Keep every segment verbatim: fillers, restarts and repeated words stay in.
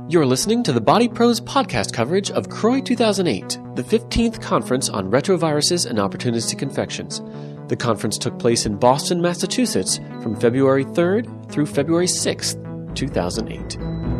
You're listening to the Body Pros podcast coverage of C R O I two thousand eight, the fifteenth Conference on Retroviruses and Opportunistic Infections. The conference took place in Boston, Massachusetts from February third through February sixth, two thousand eight.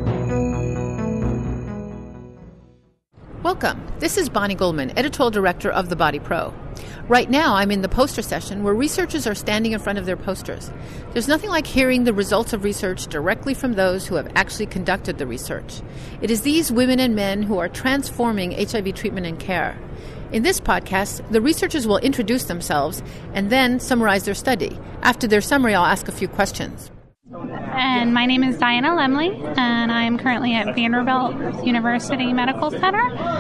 Welcome. This is Bonnie Goldman, Editorial Director of The Body Pro. Right now, I'm in the poster session where researchers are standing in front of their posters. There's nothing like hearing the results of research directly from those who have actually conducted the research. It is these women and men who are transforming H I V treatment and care. In this podcast, the researchers will introduce themselves and then summarize their study. After their summary, I'll ask a few questions. And my name is Diana Lemley, and I'm currently at Vanderbilt University Medical Center,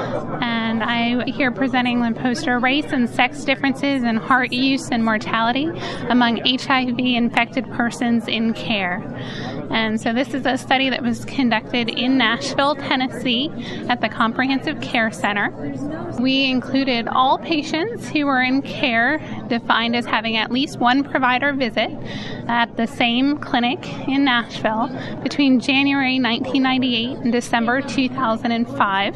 and I'm here presenting the poster Race and Sex Differences in Heart Use and Mortality Among H I V-Infected Persons in Care. And so this is a study that was conducted in Nashville, Tennessee at the Comprehensive Care Center. We included all patients who were in care, defined as having at least one provider visit at the same clinic in Nashville between January nineteen ninety-eight and December two thousand five.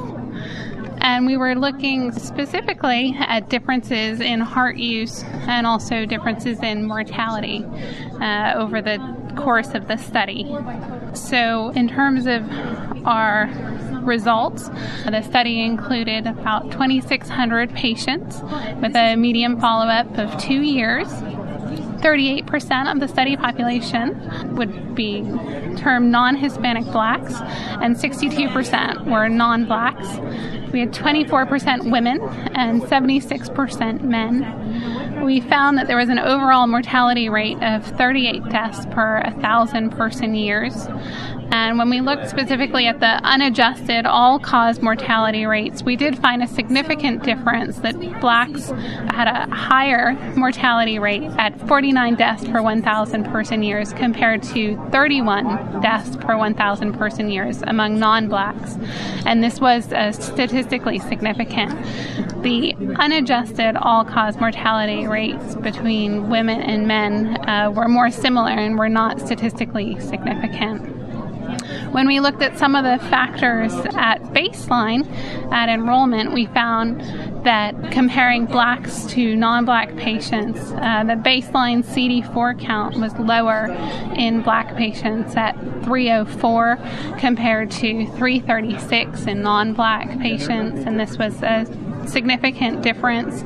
And we were looking specifically at differences in heart use and also differences in mortality uh, over the course of the study. So in terms of our results, the study included about twenty-six hundred patients with a median follow-up of two years. thirty-eight percent of the study population would be termed non-Hispanic blacks, and sixty-two percent were non-blacks. We had twenty-four percent women and seventy-six percent men. We found that there was an overall mortality rate of thirty-eight deaths per one thousand person years. And when we looked specifically at the unadjusted all-cause mortality rates, we did find a significant difference that blacks had a higher mortality rate at forty-nine deaths per one thousand person years compared to thirty-one deaths per one thousand person years among non-blacks. And this was uh, statistically significant. The unadjusted all-cause mortality rates between women and men uh, were more similar and were not statistically significant. When we looked at some of the factors at baseline, at enrollment, we found that comparing blacks to non-black patients, uh, the baseline C D four count was lower in black patients at three oh four compared to three thirty-six in non-black patients, and this was a significant difference.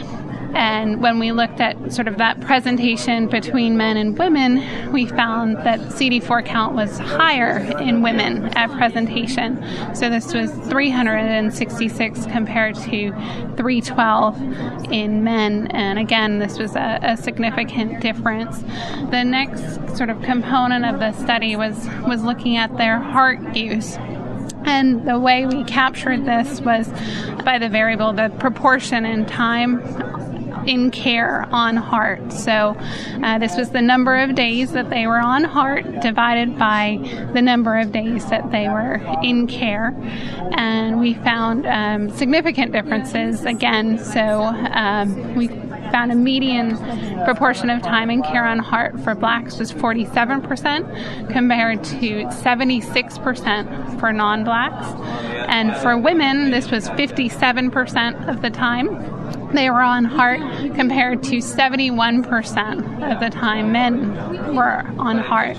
And when we looked at sort of that presentation between men and women, we found that C D four count was higher in women at presentation. So this was three hundred sixty-six compared to three twelve in men. And again, this was a, a significant difference. The next sort of component of the study was, was looking at their heart use. And the way we captured this was by the variable, the proportion in time in care on heart. So uh, this was the number of days that they were on heart divided by the number of days that they were in care. And we found um, significant differences again. So um, we found a median proportion of time in care on heart for blacks was forty-seven percent compared to seventy-six percent for non-blacks. And for women, this was fifty-seven percent of the time they were on heart compared to seventy-one percent of the time men were on heart.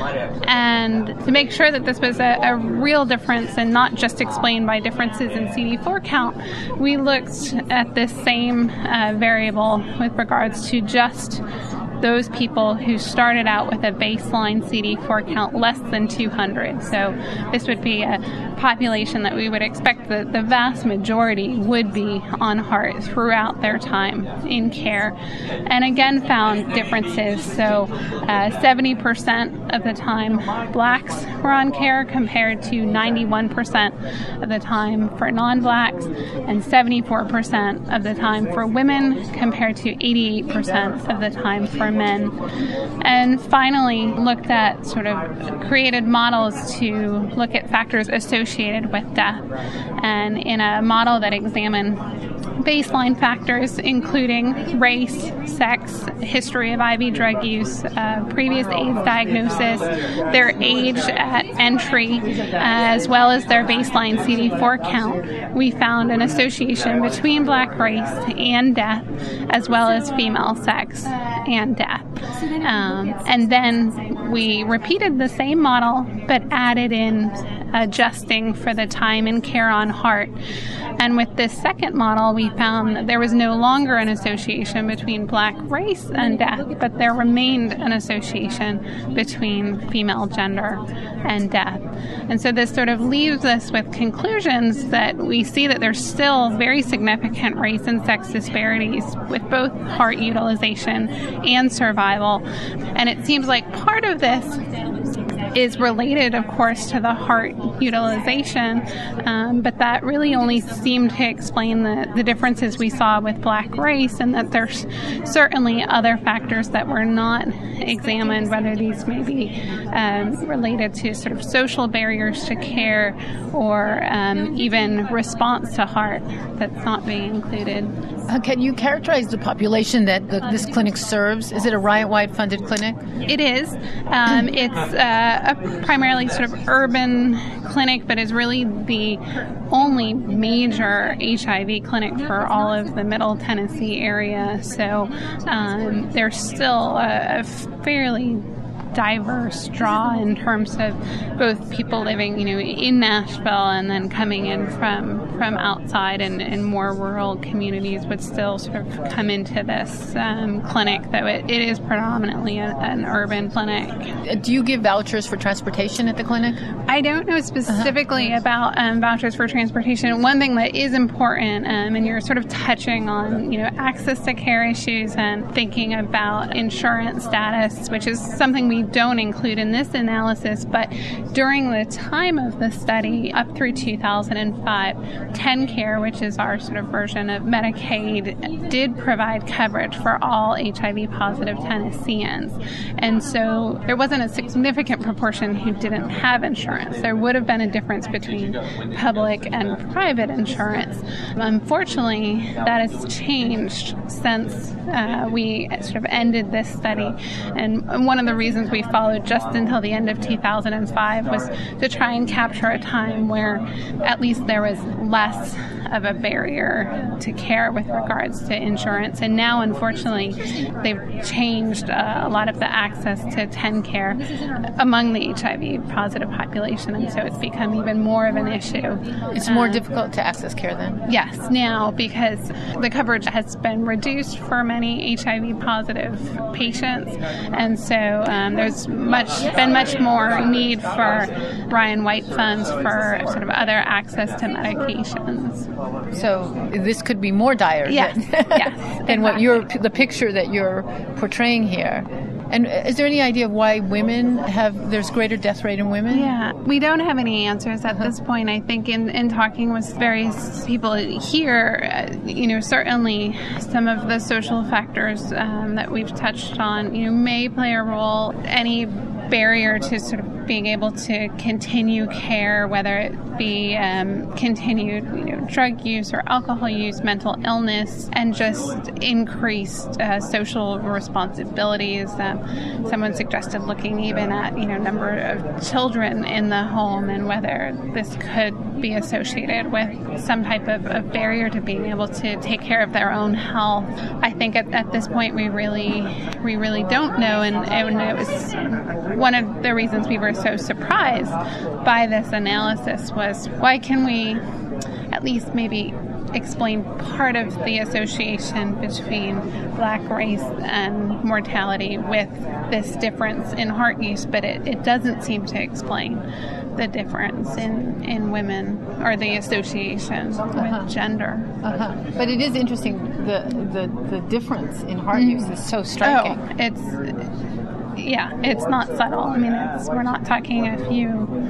And to make sure that this was a, a real difference and not just explained by differences in C D four count, we looked at this same uh, variable with regards to just those people who started out with a baseline C D four count less than two hundred. So this would be a population that we would expect that the vast majority would be on heart throughout their time in care. And again, found differences. So uh, seventy percent of the time blacks were on care compared to ninety-one percent of the time for non-blacks, and seventy-four percent of the time for women compared to eighty-eight percent of the time for men. And finally looked at sort of created models to look at factors associated with death. And in a model that examined baseline factors, including race, sex, history of I V drug use, uh, previous AIDS diagnosis, their age at entry, as well as their baseline C D four count, we found an association between Black race and death, as well as female sex and death. Um, and then we repeated the same model, but added in adjusting for the time and care on heart. And with this second model, we found that there was no longer an association between Black race and death, but there remained an association between female gender and death. And so this sort of leaves us with conclusions that we see that there's still very significant race and sex disparities with both heart utilization and survival. And it seems like part of this is related, of course, to the heart utilization, um, but that really only seemed to explain the, the differences we saw with Black race, and that there's certainly other factors that were not examined, whether these may be um, related to sort of social barriers to care or um, even response to heart that's not being included. Uh, can you characterize the population that the, this clinic serves? Is it a Riot-wide funded clinic? It is. Um, it's uh, a primarily sort of urban clinic, but is really the only major H I V clinic for all of the Middle Tennessee area. So um, there's still a, a fairly diverse draw in terms of both people living, you know, in Nashville and then coming in from from outside and, and more rural communities would still sort of come into this um, clinic, though it, it is predominantly a, an urban clinic. Do you give vouchers for transportation at the clinic? I don't know specifically uh-huh. about um, vouchers for transportation. One thing that is important, um, and you're sort of touching on, you know, access to care issues and thinking about insurance status, which is something we don't include in this analysis, but during the time of the study, up through two thousand five, TennCare, which is our sort of version of Medicaid, did provide coverage for all H I V positive Tennesseans. And so there wasn't a significant proportion who didn't have insurance. There would have been a difference between public and private insurance. Unfortunately, that has changed since uh, we sort of ended this study. And one of the reasons we followed just until the end of two thousand five was to try and capture a time where at least there was less of a barrier to care with regards to insurance. And now, unfortunately, they've changed uh, a lot of the access to TennCare among the H I V positive population, and so it's become even more of an issue. It's more uh, difficult to access care then? Yes, now, because the coverage has been reduced for many H I V positive patients, and so um, there's much been much more need for Ryan White funds for sort of other access to medications. So this could be more dire yes. than, yes, than exactly. what you're the picture that you're portraying here. And is there any idea of why women have, there's greater death rate in women? Yeah, we don't have any answers at uh-huh. this point. I think in, in talking with various people here, uh, you know, certainly some of the social factors um, that we've touched on, you know, may play a role. Any barrier to sort of being able to continue care, whether it be um, continued, you know, drug use or alcohol use, mental illness, and just increased uh, social responsibilities. Um, someone suggested looking even at, you know, number of children in the home and whether this could be associated with some type of, of barrier to being able to take care of their own health. I think at, at this point we really we really don't know, and, and it was one of the reasons we were so surprised by this analysis was, why can we at least maybe explain part of the association between Black race and mortality with this difference in heart use, but it, it doesn't seem to explain the difference in, in women or the association uh-huh. with gender. Uh-huh. But it is interesting, the, the, the difference in heart mm. use is so striking. Oh, it's... Yeah, it's not subtle. I mean, it's, we're not talking a few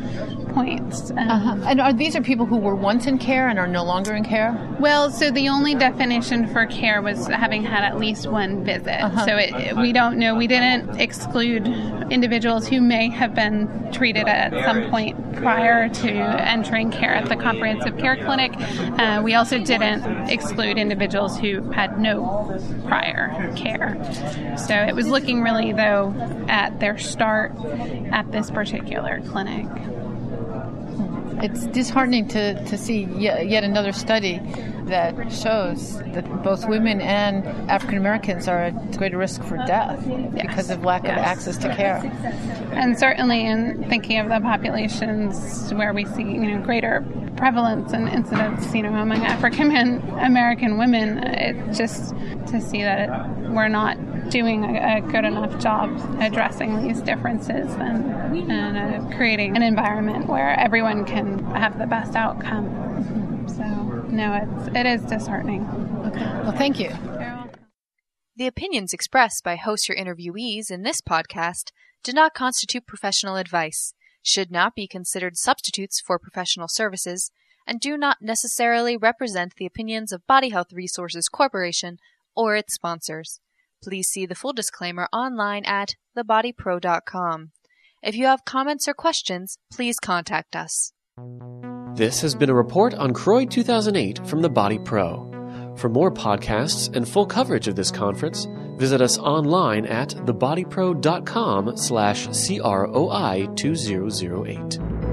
points. Um, uh-huh. And are these are people who were once in care and are no longer in care? Well, so the only definition for care was having had at least one visit. Uh-huh. So it, we don't know. We didn't exclude individuals who may have been treated at some point prior to entering care at the comprehensive care clinic. Uh, we also didn't exclude individuals who had no prior care. So it was looking really, though, at their start at this particular clinic. It's disheartening to, to see yet, yet another study that shows that both women and African Americans are at greater risk for death yes. because of lack yes. of access to care. And certainly in thinking of the populations where we see, you know, greater prevalence and incidence, you know, among African American women, it just to see that it, we're not doing a, a good enough job addressing these differences and, and uh, creating an environment where everyone can have the best outcome. Mm-hmm. So, no, it's, it is disheartening. Okay. Well, thank you. The opinions expressed by hosts or interviewees in this podcast do not constitute professional advice, should not be considered substitutes for professional services, and do not necessarily represent the opinions of Body Health Resources Corporation or its sponsors. Please see the full disclaimer online at the body pro dot com. If you have comments or questions, please contact us. This has been a report on C R O I two thousand eight from The Body Pro. For more podcasts and full coverage of this conference, visit us online at the body pro dot com slash C R O I two thousand eight.